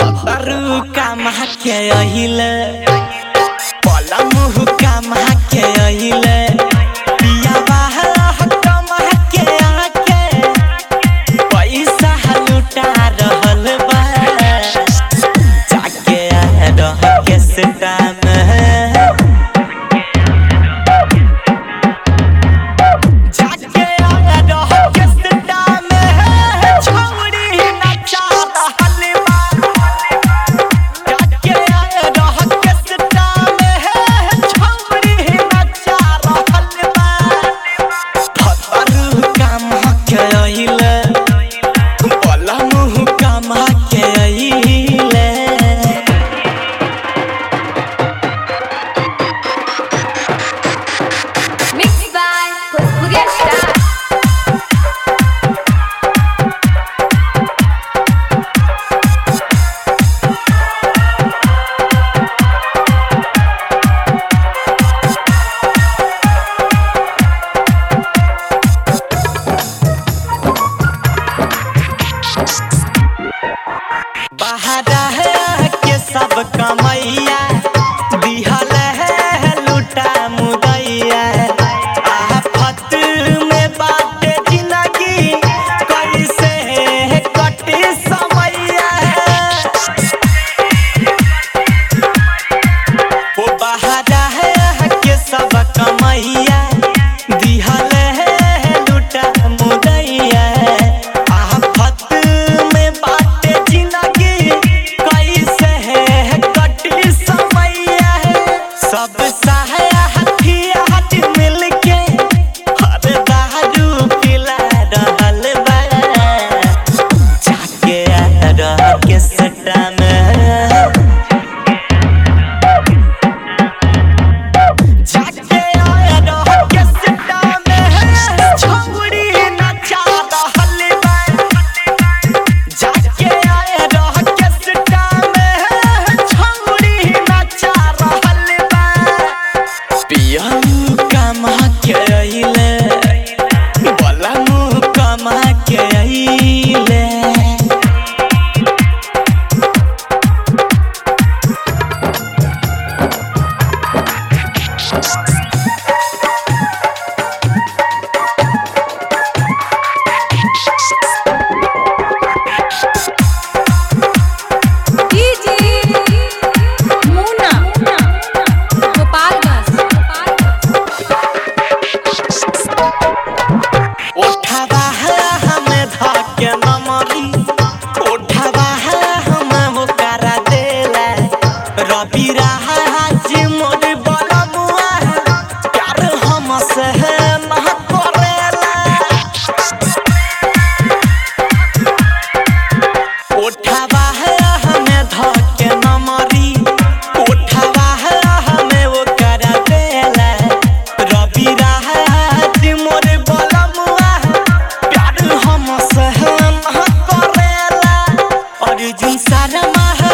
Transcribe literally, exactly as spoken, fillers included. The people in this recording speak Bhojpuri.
भतरू कामा के अहिले पलम कामा के अहिले पिया बाहर कमा के आके पैसा लुटा रहल बा जाके रह के सेटा में जाके रह के सेटा में छौड़ी नचा रहल बा जाके रह के सेटा में छौड़ी नचा रहल बा भतरू कामा के अहिले पलम कामा के अहिले Mixed by Bhojpuriya Star. बहारा है के सब कमैया दिहल है लुटा मुदैया आफत में बाटे जिंदगी कैसे कटे समैया ओ बहारा है के सब कमैया दिहल है लुटा मुदैया आफत में बाटे जिंदगी कैसे कटी समैया सब सहाया हथिया हट मिलके हर दारू पिला रहल बा जाके रह के सटा में जाके रह के सटा में छौड़ी नचा रहल बा जाके रह के सटा में छौड़ी नचा रहल बा पियऊ कामा के अहिले बलमू कामा के अहिले Muna, Gopalganj. उठावा हमें धके नमरी उठावा हमें ओकरा देला रवि राज मोर बलमुआ प्यार हमसे ना करेला उठावा हमें धके नमरी उठावा हमें ओकरा देला रवि राज मोर बलमुआ प्यार हमसे ना करेला अर्जुन शर्मा